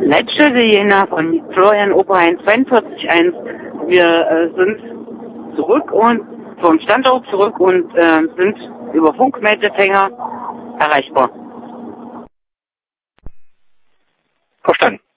Letzte Jena von Florian Oberhain 42.1. Wir sind zurück und vom Standort zurück und sind über Funkmeldefänger erreichbar. Verstanden.